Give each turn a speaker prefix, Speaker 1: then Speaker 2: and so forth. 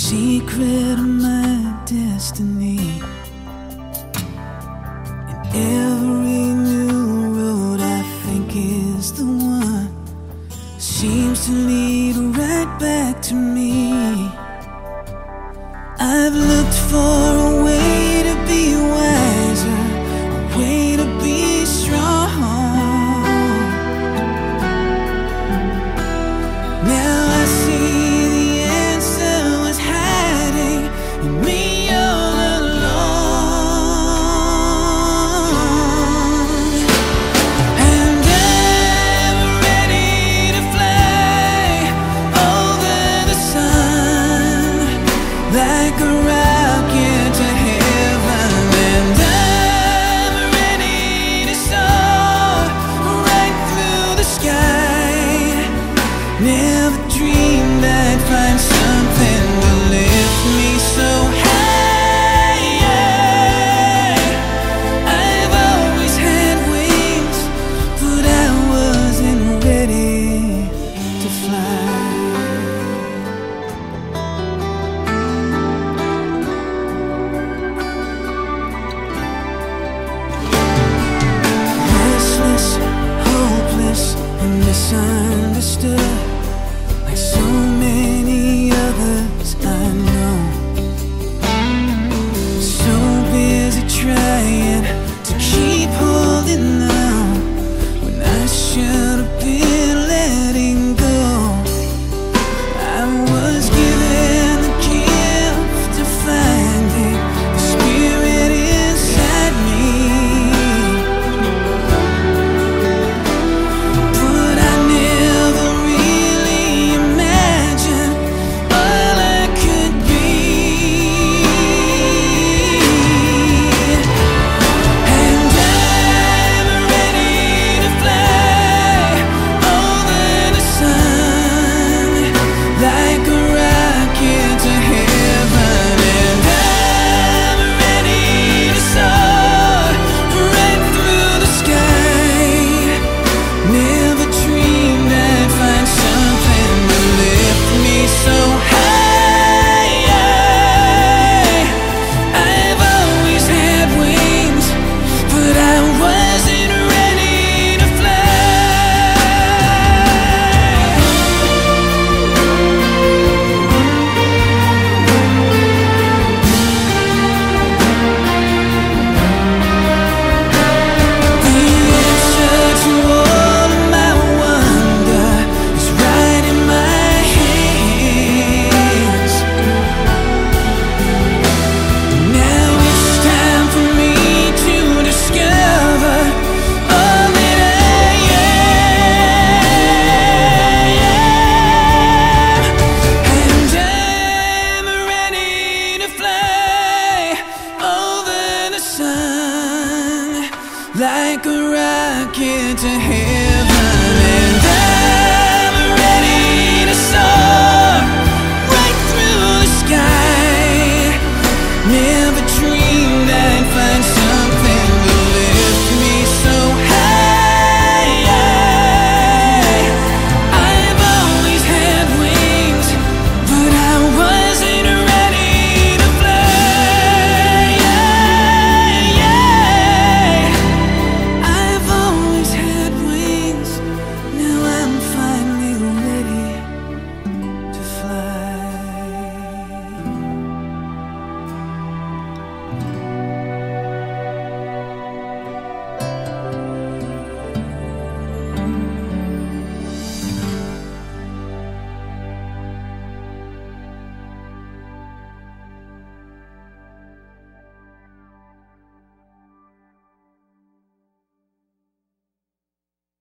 Speaker 1: secret of my destiny. And every new road I think is the one seems to lead right back to me. I've looked for a way to be wiser, a way to be strong. Now I see the answer was hiding in me all along. And I'm ready to fly over the sun like a rocket to heaven. And I'm ready to soar right through the sky. Never dreamed I'd find something to lift me so high. I've always had wings, but I wasn't ready to fly. Restless, hopeless, and misunderstood, like so many others I know. So busy trying to keep holding on when I should have been letting go. I was given the gift of finding the spirit inside me, but I never really imagined all I could be. And I'm ready to fly over the sun like a rocket to heaven. And I'm ready to soar right through the sky. Never dreamed I'd find something to lift me so high. I've always had wings, but I wasn't ready to fly. The answer to all of my wonder is right in my hands. Now it's time for me to discover all that I am. And I'm ready to fly over the sun like a rocket to heaven.